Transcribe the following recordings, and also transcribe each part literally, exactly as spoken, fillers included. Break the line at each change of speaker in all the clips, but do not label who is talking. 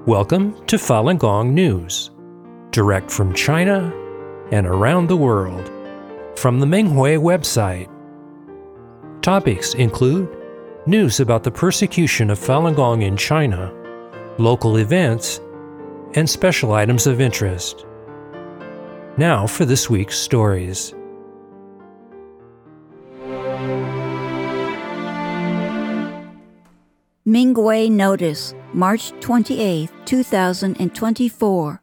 Welcome to Falun Gong News, direct from China and around the world, from the Minghui website. Topics include news about the persecution of Falun Gong in China, local events, and special items of interest. Now for this week's stories.
Minghui Notice, March twenty-eighth, two thousand twenty-four.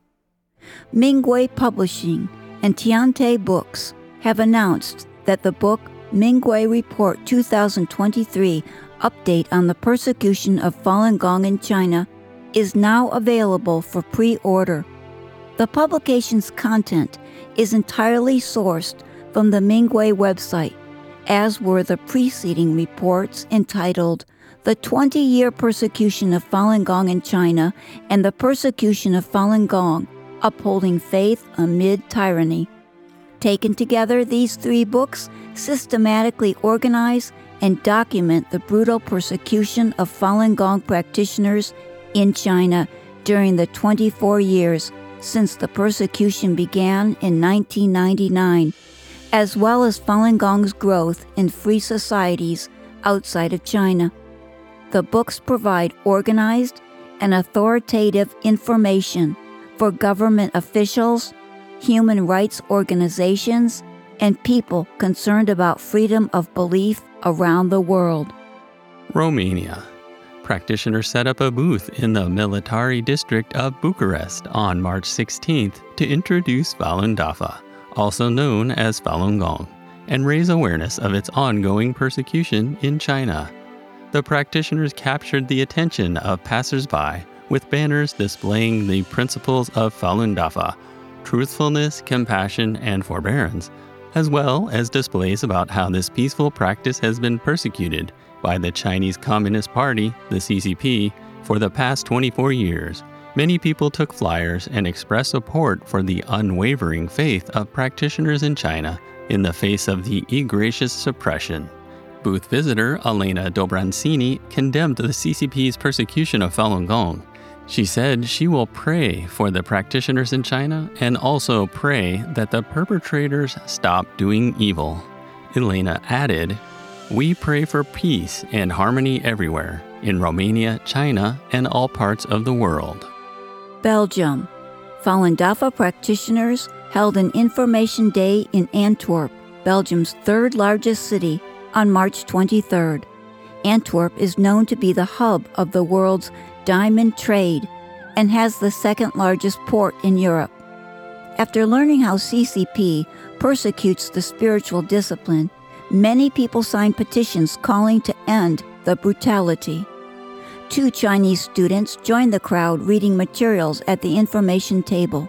Minghui Publishing and Tiante Books have announced that the book Minghui Report two thousand twenty-three Update on the Persecution of Falun Gong in China is now available for pre-order. The publication's content is entirely sourced from the Minghui website, as were the preceding reports entitled The twenty-Year Persecution of Falun Gong in China and the Persecution of Falun Gong, Upholding Faith Amid Tyranny. Taken together, these three books systematically organize and document the brutal persecution of Falun Gong practitioners in China during the twenty-four years since the persecution began in nineteen ninety-nine, as well as Falun Gong's growth in free societies outside of China. The books provide organized and authoritative information for government officials, human rights organizations, and people concerned about freedom of belief around the world.
Romania. Practitioners set up a booth in the military district of Bucharest on March sixteenth to introduce Falun Dafa, also known as Falun Gong, and raise awareness of its ongoing persecution in China. The practitioners captured the attention of passers-by with banners displaying the principles of Falun Dafa, truthfulness, compassion, and forbearance, as well as displays about how this peaceful practice has been persecuted by the Chinese Communist Party, the C C P, for the past twenty-four years. Many people took flyers and expressed support for the unwavering faith of practitioners in China in the face of the egregious suppression. Booth visitor Elena Dobrancini condemned the C C P's persecution of Falun Gong. She said she will pray for the practitioners in China and also pray that the perpetrators stop doing evil. Elena added, "We pray for peace and harmony everywhere, in Romania, China, and all parts of the world."
Belgium. Falun Dafa practitioners held an information day in Antwerp, Belgium's third largest city, on March twenty-third. Antwerp is known to be the hub of the world's diamond trade and has the second largest port in Europe. After learning how C C P persecutes the spiritual discipline, many people signed petitions calling to end the brutality. Two Chinese students joined the crowd reading materials at the information table.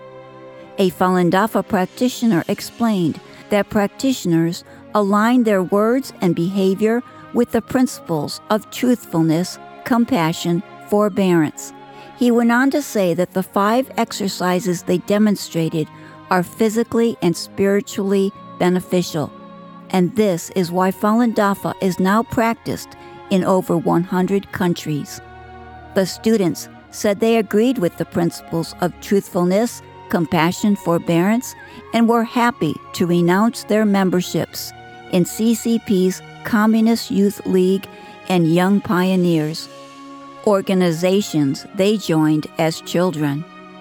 A Falun Dafa practitioner explained that practitioners align their words and behavior with the principles of truthfulness, compassion, forbearance. He went on to say that the five exercises they demonstrated are physically and spiritually beneficial, and this is why Falun Dafa is now practiced in over one hundred countries. The students said they agreed with the principles of truthfulness, compassion, forbearance, and were happy to renounce their memberships in C C P's Communist Youth League and Young Pioneers, organizations they joined as children.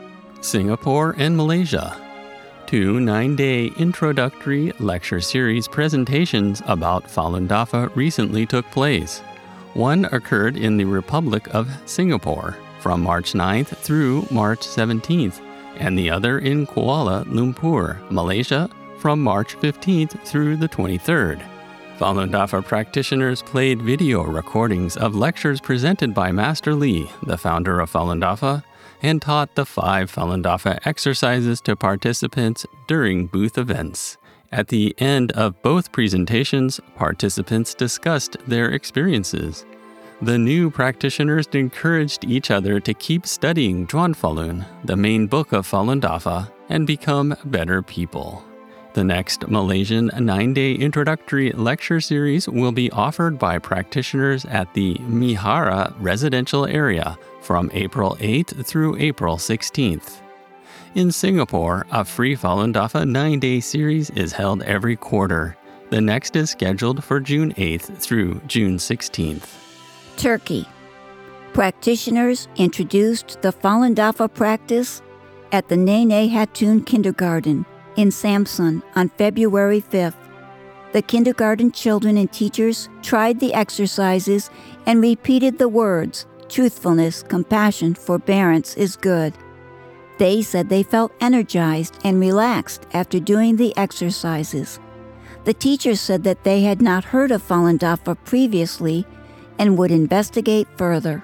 Singapore and Malaysia. Two nine-day introductory lecture series presentations about Falun Dafa recently took place. One occurred in the Republic of Singapore from March ninth through March seventeenth, and the other in Kuala Lumpur, Malaysia, from March fifteenth through the twenty-third. Falun Dafa practitioners played video recordings of lectures presented by Master Li, the founder of Falun Dafa, and taught the five Falun Dafa exercises to participants during booth events. At the end of both presentations, participants discussed their experiences. The new practitioners encouraged each other to keep studying Zhuan Falun, the main book of Falun Dafa, and become better people. The next Malaysian nine-day introductory lecture series will be offered by practitioners at the Mihara residential area from April eighth through April sixteenth. In Singapore, a free Falun Dafa nine-day series is held every quarter. The next is scheduled for June eighth through June sixteenth.
Turkey. Practitioners introduced the Falun Dafa practice at the Nene Hatun Kindergarten in Samsun on February fifth. The kindergarten children and teachers tried the exercises and repeated the words, "Truthfulness, compassion, forbearance is good." They said they felt energized and relaxed after doing the exercises. The teachers said that they had not heard of Falun Dafa previously and would investigate further.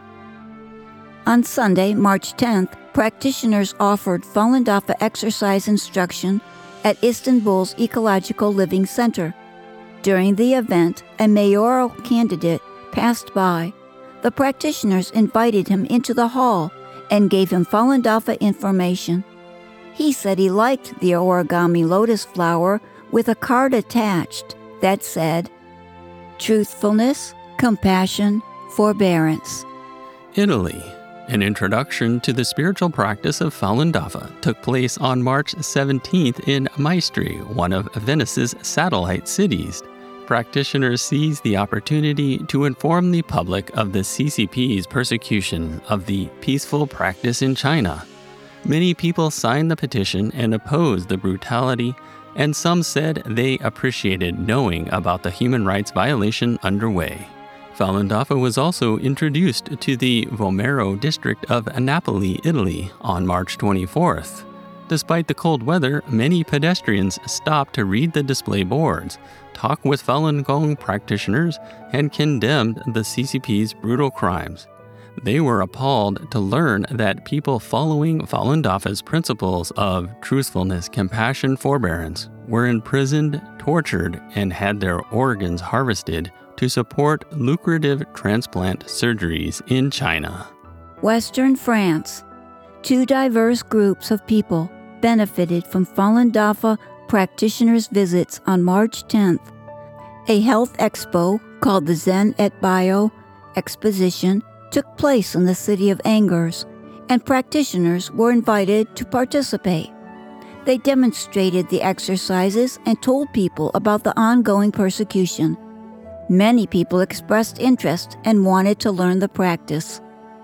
On Sunday, March tenth, practitioners offered Falun Dafa exercise instruction at Istanbul's Ecological Living Center. During the event, a mayoral candidate passed by. The practitioners invited him into the hall and gave him Falun Dafa information. He said he liked the origami lotus flower with a card attached that said, "Truthfulness, compassion, forbearance."
Italy. An introduction to the spiritual practice of Falun Dafa took place on March seventeenth in Maestri, one of Venice's satellite cities. Practitioners seized the opportunity to inform the public of the C C P's persecution of the peaceful practice in China. Many people signed the petition and opposed the brutality, and some said they appreciated knowing about the human rights violation underway. Falun Dafa was also introduced to the Vomero district of Napoli, Italy, on March twenty-fourth. Despite the cold weather, many pedestrians stopped to read the display boards, talk with Falun Gong practitioners, and condemned the C C P's brutal crimes. They were appalled to learn that people following Falun Dafa's principles of truthfulness, compassion, forbearance were imprisoned, tortured, and had their organs harvested to support lucrative transplant surgeries in China.
Western France. Two diverse groups of people benefited from Falun Dafa practitioners' visits on March tenth. A health expo called the Zen et Bio Exposition took place in the city of Angers, and practitioners were invited to participate. They demonstrated the exercises and told people about the ongoing persecution. Many people expressed interest and wanted to learn the practice.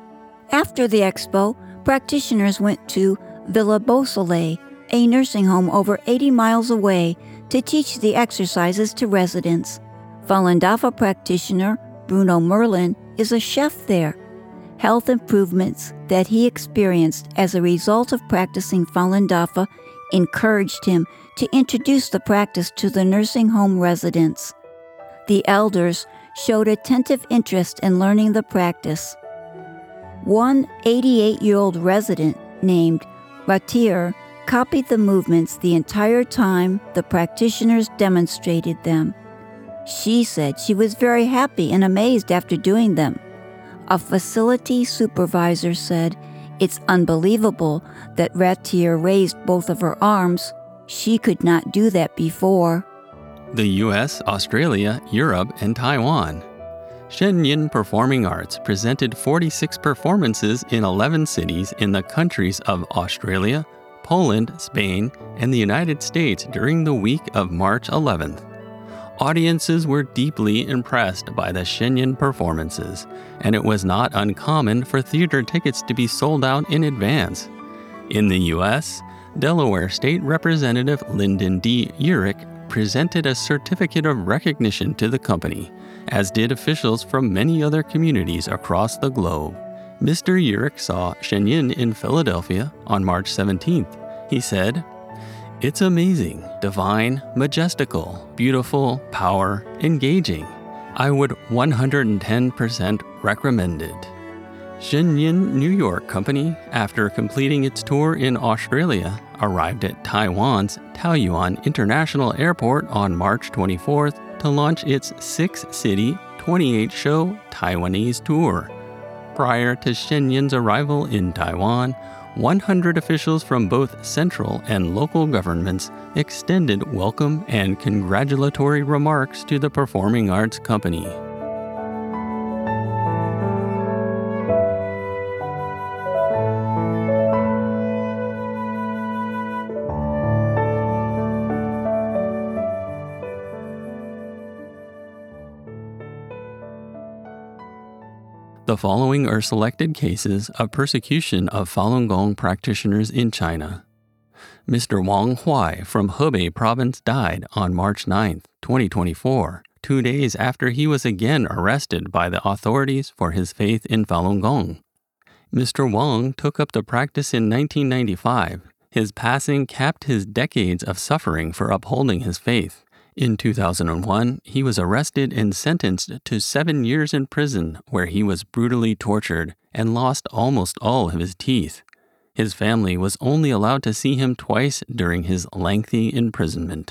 After the expo, practitioners went to Villa Beausoleil, a nursing home over eighty miles away, to teach the exercises to residents. Falun Dafa practitioner Bruno Merlin is a chef there. Health improvements that he experienced as a result of practicing Falun Dafa encouraged him to introduce the practice to the nursing home residents. The elders showed attentive interest in learning the practice. One eighty-eight-year-old resident named Ratir copied the movements the entire time the practitioners demonstrated them. She said she was very happy and amazed after doing them. A facility supervisor said, "It's unbelievable that Ratir raised both of her arms. She could not do that before."
The U S, Australia, Europe, and Taiwan. Shenyang Performing Arts presented forty-six performances in eleven cities in the countries of Australia, Poland, Spain, and the United States during the week of March eleventh. Audiences were deeply impressed by the Shenyang performances, and it was not uncommon for theater tickets to be sold out in advance. In the U S, Delaware State Representative Lyndon D. Urick presented a certificate of recognition to the company, as did officials from many other communities across the globe. Mister Urick saw Shenyang in Philadelphia on March seventeenth. He said, "It's amazing, divine, majestical, beautiful, power, engaging. I would one hundred ten percent recommend it." Shenyang New York Company, after completing its tour in Australia, arrived at Taiwan's Taoyuan International Airport on March twenty-fourth to launch its six-city, twenty-eight show Taiwanese tour. Prior to Shenyang's arrival in Taiwan, one hundred officials from both central and local governments extended welcome and congratulatory remarks to the performing arts company. The following are selected cases of persecution of Falun Gong practitioners in China. Mister Wang Huai from Hebei province died on March ninth, twenty twenty-four, two days after he was again arrested by the authorities for his faith in Falun Gong. Mister Wang took up the practice in nineteen ninety-five. His passing capped his decades of suffering for upholding his faith. In two thousand one, he was arrested and sentenced to seven years in prison, where he was brutally tortured and lost almost all of his teeth. His family was only allowed to see him twice during his lengthy imprisonment.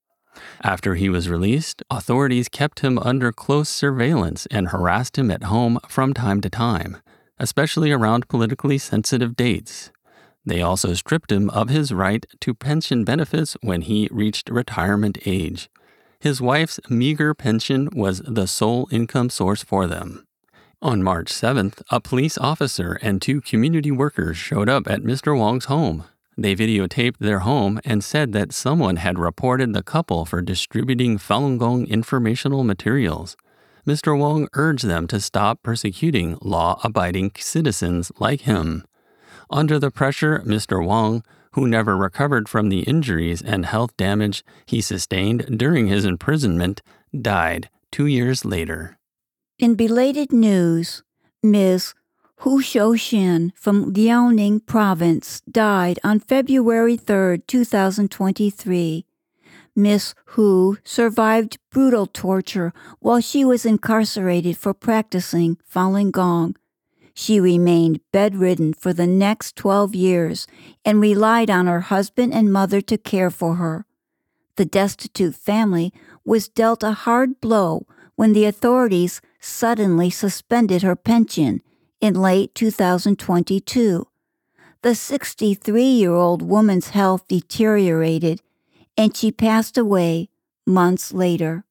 After he was released, authorities kept him under close surveillance and harassed him at home from time to time, especially around politically sensitive dates. They also stripped him of his right to pension benefits when he reached retirement age. His wife's meager pension was the sole income source for them. On March seventh, a police officer and two community workers showed up at Mister Wang's home. They videotaped their home and said that someone had reported the couple for distributing Falun Gong informational materials. Mister Wang urged them to stop persecuting law-abiding citizens like him. Under the pressure, Mister Wang, who never recovered from the injuries and health damage he sustained during his imprisonment, died two years later.
In belated news, Miz Hu Shouxin from Liaoning Province died on February third, two thousand twenty-three. Miss Hu survived brutal torture while she was incarcerated for practicing Falun Gong. She remained bedridden for the next twelve years and relied on her husband and mother to care for her. The destitute family was dealt a hard blow when the authorities suddenly suspended her pension in late two thousand twenty-two. The sixty-three-year-old woman's health deteriorated, and she passed away months later.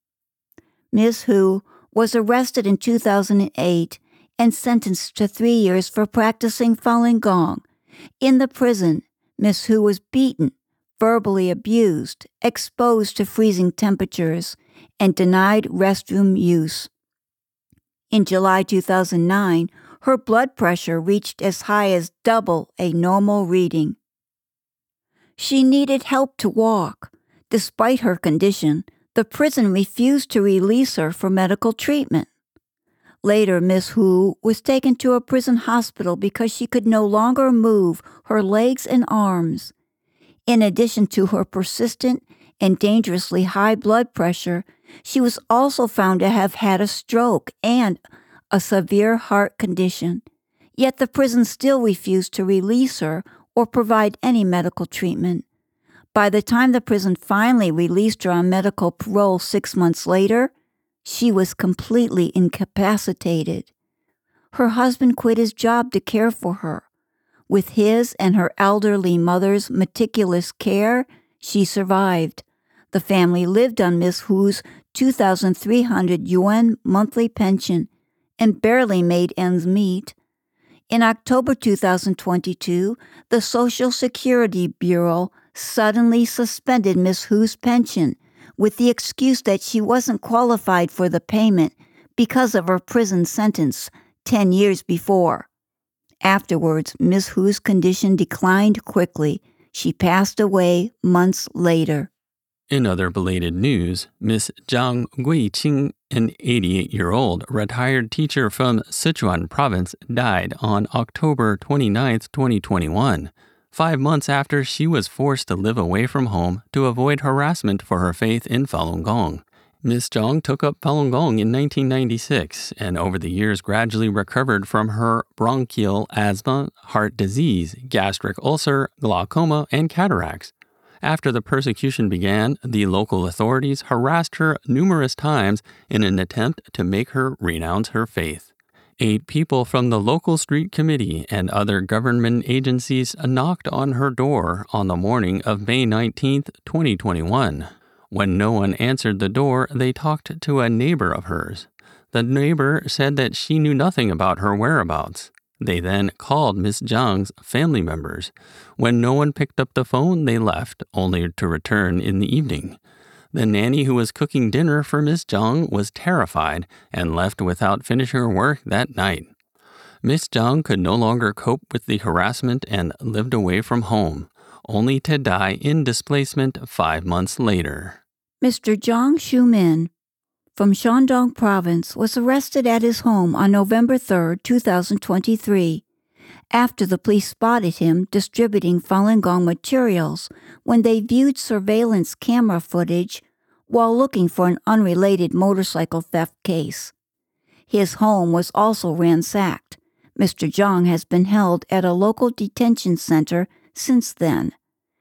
Miz Hu was arrested in two thousand eight and sentenced to three years for practicing Falun Gong. In the prison, Miss Hu was beaten, verbally abused, exposed to freezing temperatures, and denied restroom use. In July two thousand nine, her blood pressure reached as high as double a normal reading. She needed help to walk. Despite her condition, the prison refused to release her for medical treatment. Later, Miss Hu was taken to a prison hospital because she could no longer move her legs and arms. In addition to her persistent and dangerously high blood pressure, she was also found to have had a stroke and a severe heart condition. Yet the prison still refused to release her or provide any medical treatment. By the time the prison finally released her on medical parole six months later, she was completely incapacitated. Her husband quit his job to care for her. With his and her elderly mother's meticulous care, she survived. The family lived on Miss Hu's two thousand three hundred yuan monthly pension and barely made ends meet. In October two thousand twenty-two, the Social Security Bureau suddenly suspended Miss Hu's pension with the excuse that she wasn't qualified for the payment because of her prison sentence ten years before. Afterwards, Miss Hu's condition declined quickly. She passed away months later.
In other belated news, Miss Zhang Guiqing, an eighty-eight-year-old retired teacher from Sichuan province, died on October twenty-ninth, twenty twenty-one, five months after she was forced to live away from home to avoid harassment for her faith in Falun Gong. Miss Zhang took up Falun Gong in nineteen ninety-six and over the years gradually recovered from her bronchial asthma, heart disease, gastric ulcer, glaucoma, and cataracts. After the persecution began, the local authorities harassed her numerous times in an attempt to make her renounce her faith. Eight people from the local street committee and other government agencies knocked on her door on the morning of May nineteenth, twenty twenty-one. When no one answered the door, they talked to a neighbor of hers. The neighbor said that she knew nothing about her whereabouts. They then called Miss Zhang's family members. When no one picked up the phone, they left, only to return in the evening. The nanny who was cooking dinner for Miss Zhang was terrified and left without finishing her work that night. Miss Zhang could no longer cope with the harassment and lived away from home, only to die in displacement five months later.
Mister Jiang Shumin from Shandong Province was arrested at his home on November third, two thousand twenty-three, after the police spotted him distributing Falun Gong materials when they viewed surveillance camera footage while looking for an unrelated motorcycle theft case. His home was also ransacked. Mister Jiang has been held at a local detention center since then.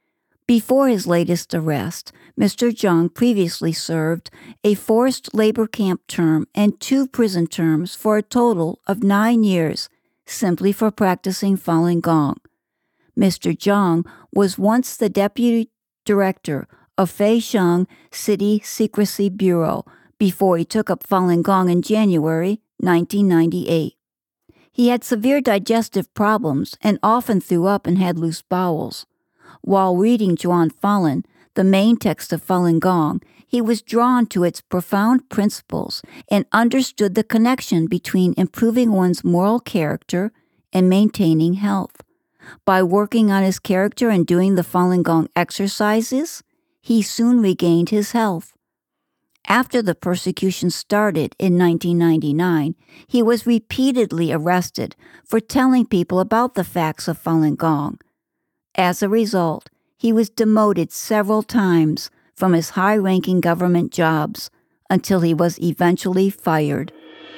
Before his latest arrest, Mister Jiang previously served a forced labor camp term and two prison terms for a total of nine years, simply for practicing Falun Gong. Mister Jiang was once the deputy director of Feixiang City Secrecy Bureau before he took up Falun Gong in January nineteen ninety-eight. He had severe digestive problems and often threw up and had loose bowels. While reading Zhuan Falun, the main text of Falun Gong, he was drawn to its profound principles and understood the connection between improving one's moral character and maintaining health. By working on his character and doing the Falun Gong exercises, he soon regained his health. After the persecution started in nineteen ninety-nine, he was repeatedly arrested for telling people about the facts of Falun Gong. As a result, he was demoted several times from his high-ranking government jobs until he was eventually fired.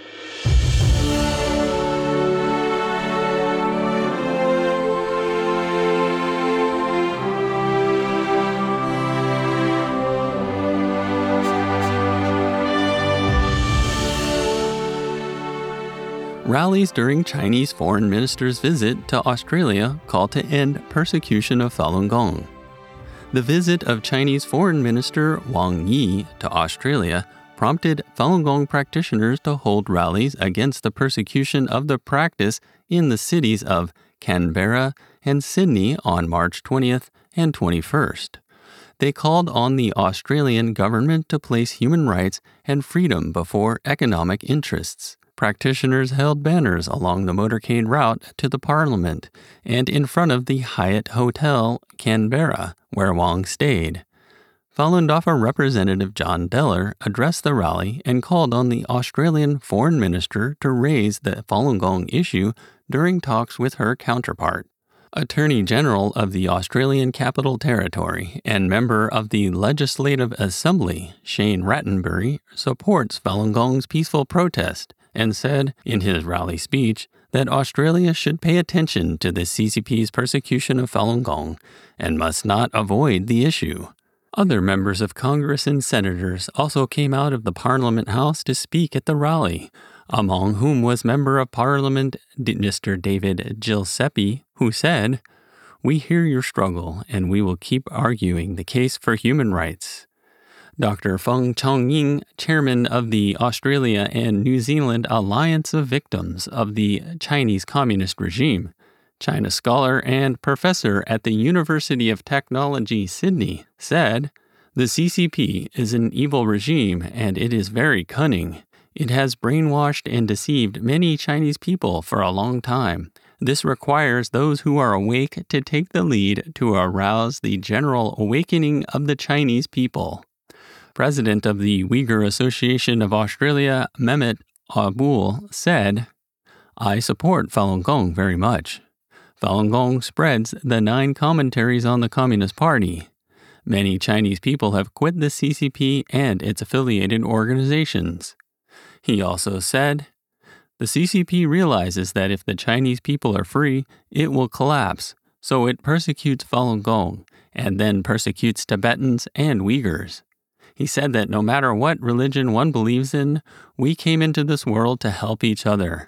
Rallies during Chinese foreign minister's visit to Australia call to end persecution of Falun Gong. The visit of Chinese Foreign Minister Wang Yi to Australia prompted Falun Gong practitioners to hold rallies against the persecution of the practice in the cities of Canberra and Sydney on March twentieth and twenty-first. They called on the Australian government to place human rights and freedom before economic interests. Practitioners held banners along the motorcade route to the Parliament and in front of the Hyatt Hotel, Canberra, where Wang stayed. Falun Dafa Representative John Deller addressed the rally and called on the Australian Foreign Minister to raise the Falun Gong issue during talks with her counterpart. Attorney General of the Australian Capital Territory and member of the Legislative Assembly, Shane Rattenbury, supports Falun Gong's peaceful protest and said in his rally speech that Australia should pay attention to the C C P's persecution of Falun Gong and must not avoid the issue. Other members of Congress and senators also came out of the Parliament House to speak at the rally, among whom was Member of Parliament Mister David Giuseppe, who said, "We hear your struggle and we will keep arguing the case for human rights." Doctor Feng Chongying, chairman of the Australia and New Zealand Alliance of Victims of the Chinese Communist Regime, China scholar and professor at the University of Technology, Sydney, said, "The C C P is an evil regime and it is very cunning. It has brainwashed and deceived many Chinese people for a long time. This requires those who are awake to take the lead to arouse the general awakening of the Chinese people." President of the Uyghur Association of Australia, Mehmet Abul, said, "I support Falun Gong very much. Falun Gong spreads the nine commentaries on the Communist Party. Many Chinese people have quit the C C P and its affiliated organizations." He also said, "The C C P realizes that if the Chinese people are free, it will collapse, so it persecutes Falun Gong and then persecutes Tibetans and Uyghurs." He said that no matter what religion one believes in, we came into this world to help each other.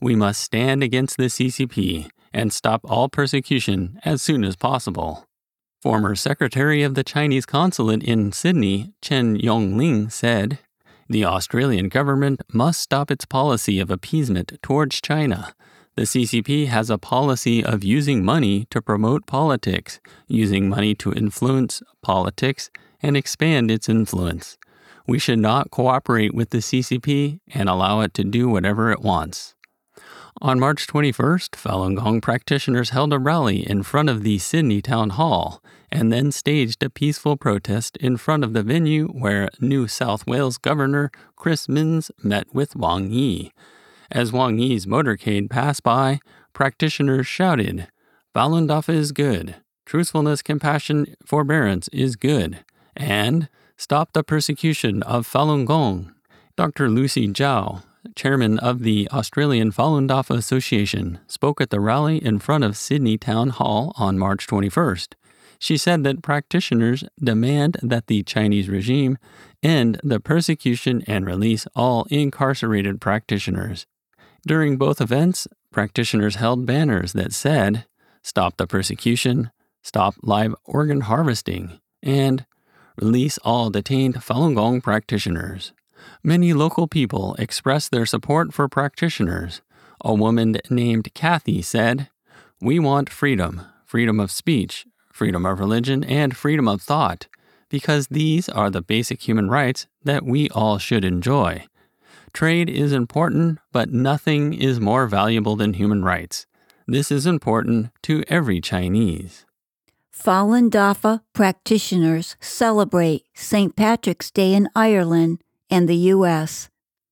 We must stand against the C C P and stop all persecution as soon as possible. Former Secretary of the Chinese Consulate in Sydney, Chen Yongling, said, "The Australian government must stop its policy of appeasement towards China. The C C P has a policy of using money to promote politics, using money to influence politics and expand its influence. We should not cooperate with the C C P and allow it to do whatever it wants." On March twenty-first, Falun Gong practitioners held a rally in front of the Sydney Town Hall and then staged a peaceful protest in front of the venue where New South Wales Governor Chris Minns met with Wang Yi. As Wang Yi's motorcade passed by, practitioners shouted, "Falun Dafa is good. Truthfulness, compassion, forbearance is good. And stop the persecution of Falun Gong." Doctor Lucy Zhao, chairman of the Australian Falun Dafa Association, spoke at the rally in front of Sydney Town Hall on March twenty-first. She said that practitioners demand that the Chinese regime end the persecution and release all incarcerated practitioners. During both events, practitioners held banners that said, "Stop the persecution," "Stop live organ harvesting," and "Release all detained Falun Gong practitioners." Many local people expressed their support for practitioners. A woman named Kathy said, "We want freedom, freedom of speech, freedom of religion, and freedom of thought, because these are the basic human rights that we all should enjoy. Trade is important, but nothing is more valuable than human rights. This is important to every Chinese."
Falun Dafa practitioners celebrate Saint Patrick's Day in Ireland and the U S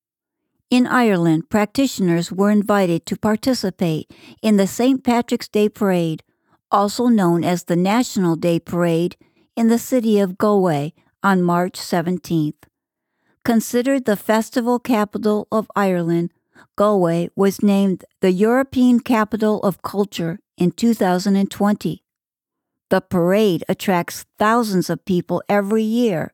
In Ireland, practitioners were invited to participate in the Saint Patrick's Day Parade, also known as the National Day Parade, in the city of Galway on March seventeenth. Considered the festival capital of Ireland, Galway was named the European Capital of Culture in two thousand twenty. The parade attracts thousands of people every year.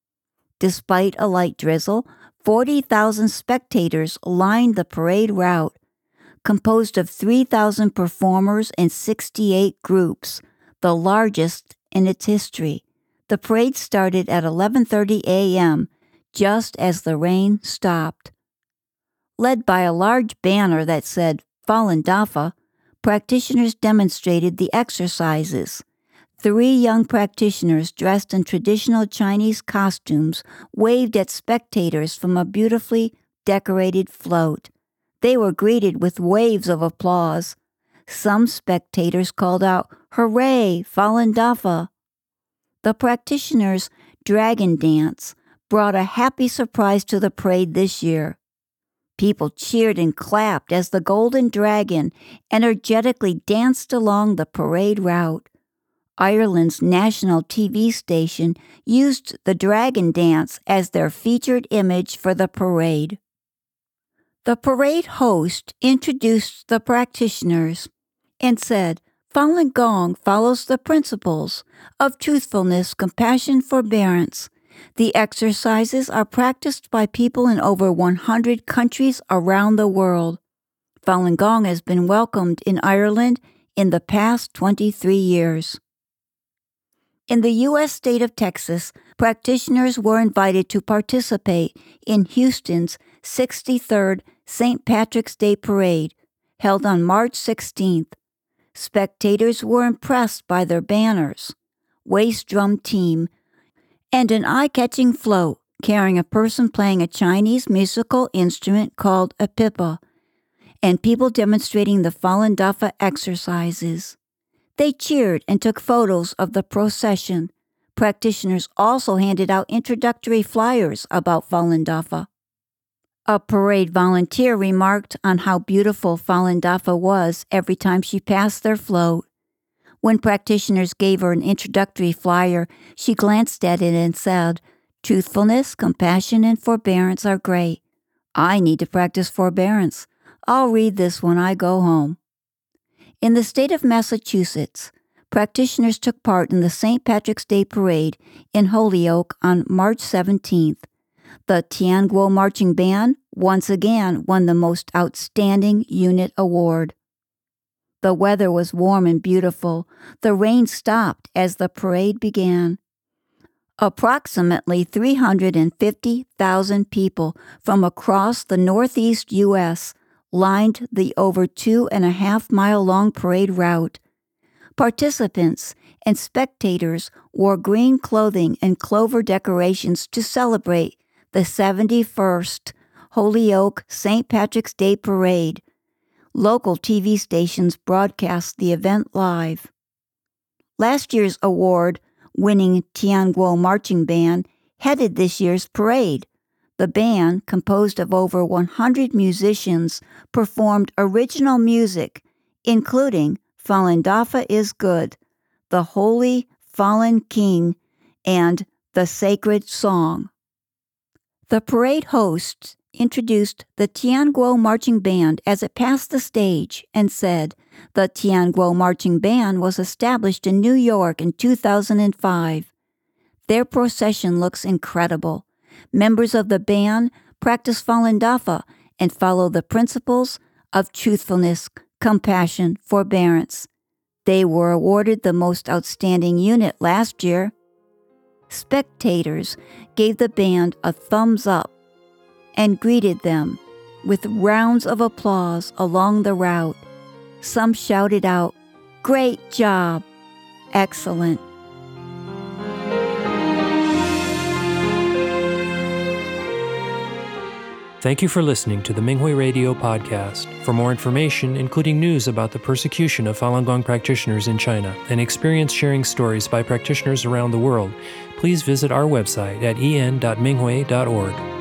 Despite a light drizzle, forty thousand spectators lined the parade route, composed of three thousand performers and sixty-eight groups, the largest in its history. The parade started at eleven thirty a.m., just as the rain stopped. Led by a large banner that said Falun Dafa, practitioners demonstrated the exercises. Three young practitioners dressed in traditional Chinese costumes waved at spectators from a beautifully decorated float. They were greeted with waves of applause. Some spectators called out, "Hooray, Falun Dafa!" The practitioners' dragon dance brought a happy surprise to the parade this year. People cheered and clapped as the Golden Dragon energetically danced along the parade route. Ireland's national T V station used the dragon dance as their featured image for the parade. The parade host introduced the practitioners and said, "Falun Gong follows the principles of truthfulness, compassion, forbearance. The exercises are practiced by people in over one hundred countries around the world. Falun Gong has been welcomed in Ireland in the past twenty-three years." In the U S state of Texas, practitioners were invited to participate in Houston's sixty-third Saint Patrick's Day Parade, held on March sixteenth. Spectators were impressed by their banners, waist drum team, and an eye-catching float carrying a person playing a Chinese musical instrument called a pipa, and people demonstrating the Falun Dafa exercises. They cheered and took photos of the procession. Practitioners also handed out introductory flyers about Falun Dafa. A parade volunteer remarked on how beautiful Falun Dafa was every time she passed their float. When practitioners gave her an introductory flyer, she glanced at it and said, "Truthfulness, compassion, and forbearance are great. I need to practice forbearance. I'll read this when I go home." In the state of Massachusetts, practitioners took part in the Saint Patrick's Day Parade in Holyoke on March seventeenth. The Tianguo Marching Band once again won the Most Outstanding Unit Award. The weather was warm and beautiful. The rain stopped as the parade began. Approximately three hundred fifty thousand people from across the Northeast U S lined the over two and a half mile long parade route. Participants and spectators wore green clothing and clover decorations to celebrate the seventy-first Holyoke Saint Patrick's Day Parade. Local T V stations broadcast the event live. Last year's award-winning Tianguo Marching Band headed this year's parade. The band, composed of over one hundred musicians, performed original music, including Falun Dafa is Good, The Holy Fallen King, and The Sacred Song. The parade hosts introduced the Tianguo Marching Band as it passed the stage and said the Tianguo Marching Band was established in New York in two thousand five. Their procession looks incredible. Members of the band practice Falun Dafa and follow the principles of truthfulness, compassion, forbearance. They were awarded the Most Outstanding Unit last year. Spectators gave the band a thumbs up and greeted them with rounds of applause along the route. Some shouted out, "Great job! Excellent!"
Thank you for listening to the Minghui Radio podcast. For more information, including news about the persecution of Falun Gong practitioners in China and experience-sharing stories by practitioners around the world, please visit our website at en dot minghui dot org.